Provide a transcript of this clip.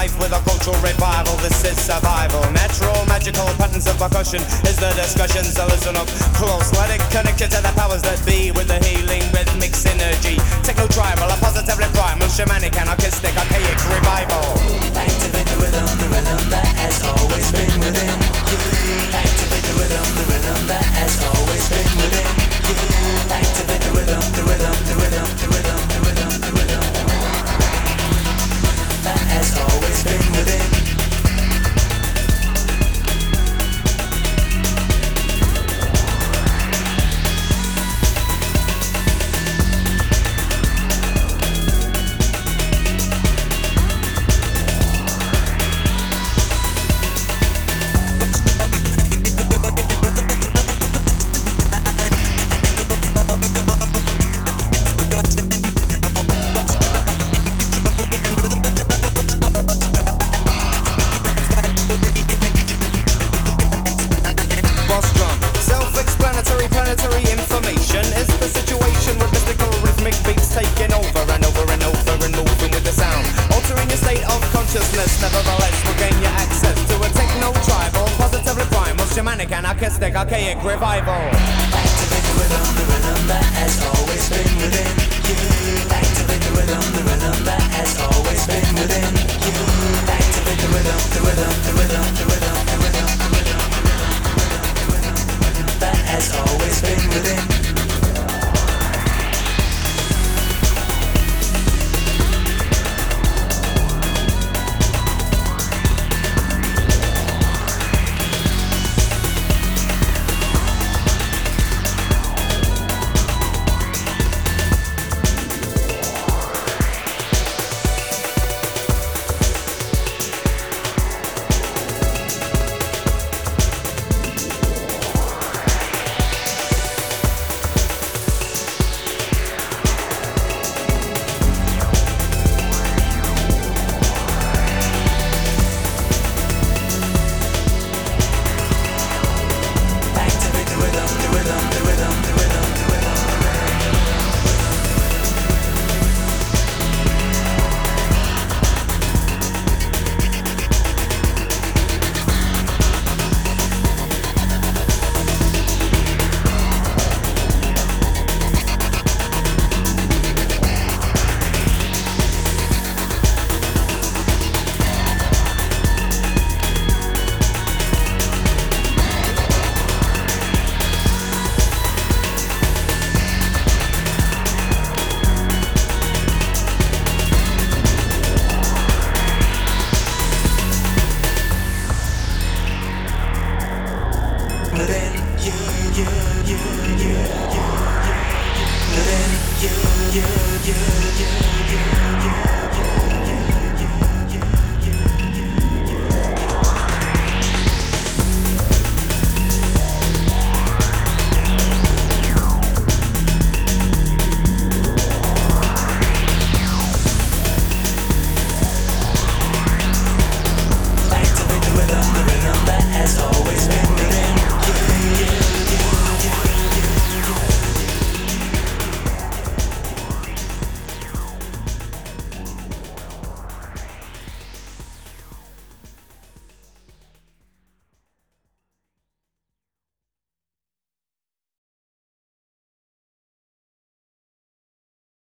life with a cultural revival. This is survival. Natural, magical patterns of percussion is the discussion. So listen up close. Let it connect you to the powers that be with the healing rhythmic synergy. Techno tribal, a positively primal, shamanic, anarchistic, archaic revival. Activate the rhythm that has always been within you. Activate the rhythm that has always been within you. Activate the rhythm that has always been within. Shamanic, anarchistic, archaic revival. Activate the rhythm that has always been within you. Activate the rhythm that has always been within you. Activate the rhythm that has always been within. Activate the rhythm that has always